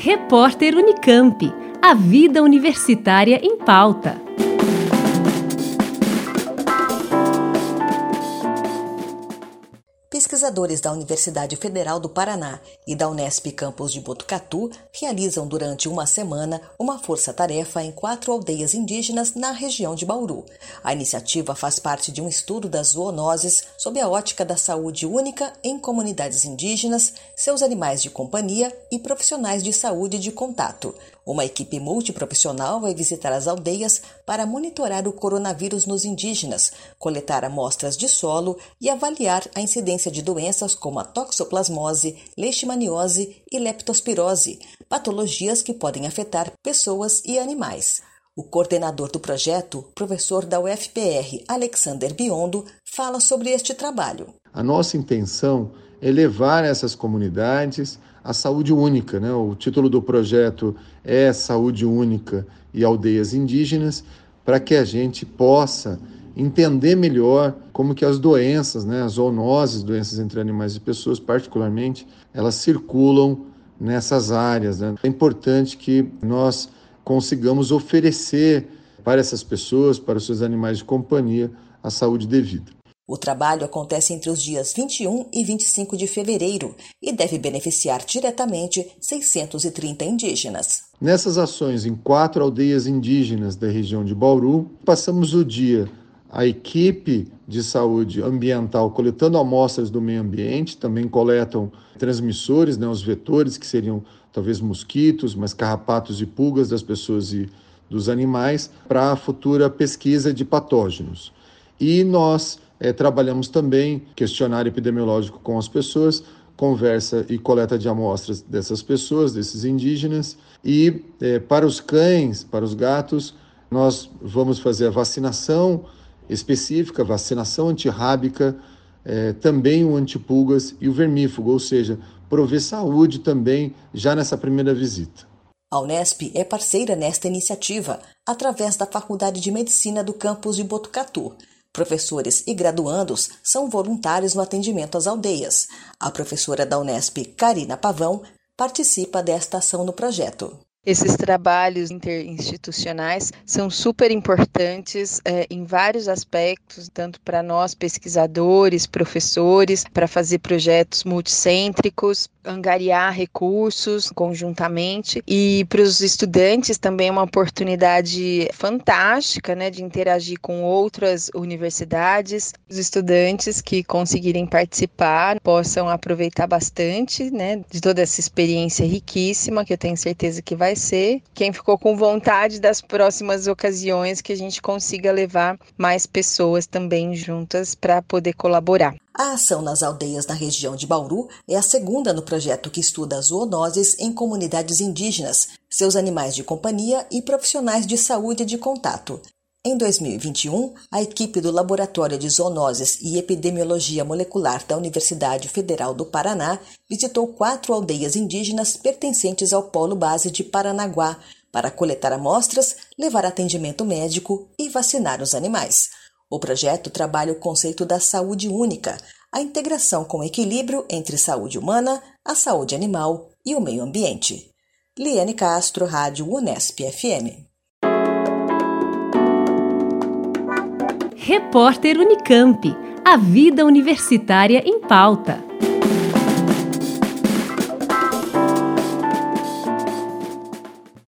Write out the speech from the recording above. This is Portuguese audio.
Repórter Unicamp. A vida universitária em pauta. Pesquisadores da Universidade Federal do Paraná e da Unesp Campus de Botucatu realizam durante uma semana uma força-tarefa em 4 aldeias indígenas na região de Bauru. A iniciativa faz parte de um estudo das zoonoses sob a ótica da saúde única em comunidades indígenas, seus animais de companhia e profissionais de saúde de contato. Uma equipe multiprofissional vai visitar as aldeias para monitorar o coronavírus nos indígenas, coletar amostras de solo e avaliar a incidência de doenças como a toxoplasmose, leishmaniose e leptospirose, patologias que podem afetar pessoas e animais. O coordenador do projeto, professor da UFPR, Alexander Biondo, fala sobre este trabalho. A nossa intenção é levar essas comunidades à saúde única, né? O título do projeto é Saúde Única e Aldeias Indígenas, para que a gente possa entender melhor como que as doenças, né, as zoonoses, doenças entre animais e pessoas particularmente, elas circulam nessas áreas, né? É importante que nós consigamos oferecer para essas pessoas, para os seus animais de companhia, a saúde devida. O trabalho acontece entre os dias 21 e 25 de fevereiro e deve beneficiar diretamente 630 indígenas. Nessas ações em 4 aldeias indígenas da região de Bauru, passamos o dia a equipe de saúde ambiental coletando amostras do meio ambiente, também coletam transmissores, né, os vetores, que seriam talvez mosquitos, mas carrapatos e pulgas das pessoas e dos animais, para a futura pesquisa de patógenos. E nós trabalhamos também questionário epidemiológico com as pessoas, conversa e coleta de amostras dessas pessoas, desses indígenas. E para os cães, para os gatos, nós vamos fazer a vacinação específica, vacinação antirrábica, também o antipulgas e o vermífugo, ou seja, prover saúde também já nessa primeira visita. A Unesp é parceira nesta iniciativa, através da Faculdade de Medicina do campus de Botucatu. Professores e graduandos são voluntários no atendimento às aldeias. A professora da Unesp, Karina Pavão, participa desta ação no projeto. Esses trabalhos interinstitucionais são super importantes em vários aspectos, tanto para nós pesquisadores, professores, para fazer projetos multicêntricos, angariar recursos conjuntamente, e para os estudantes também é uma oportunidade fantástica, né, de interagir com outras universidades. Os estudantes que conseguirem participar possam aproveitar bastante, né, de toda essa experiência riquíssima, que eu tenho certeza que vai ser. Quem ficou com vontade das próximas ocasiões, que a gente consiga levar mais pessoas também juntas para poder colaborar. A ação nas aldeias na região de Bauru é a segunda no projeto que estuda as zoonoses em comunidades indígenas, seus animais de companhia e profissionais de saúde de contato. Em 2021, a equipe do Laboratório de Zoonoses e Epidemiologia Molecular da Universidade Federal do Paraná visitou 4 aldeias indígenas pertencentes ao Polo Base de Paranaguá para coletar amostras, levar atendimento médico e vacinar os animais. O projeto trabalha o conceito da saúde única, a integração com equilíbrio entre saúde humana, a saúde animal e o meio ambiente. Liane Castro, Rádio Unesp FM. Repórter Unicamp. A vida universitária em pauta.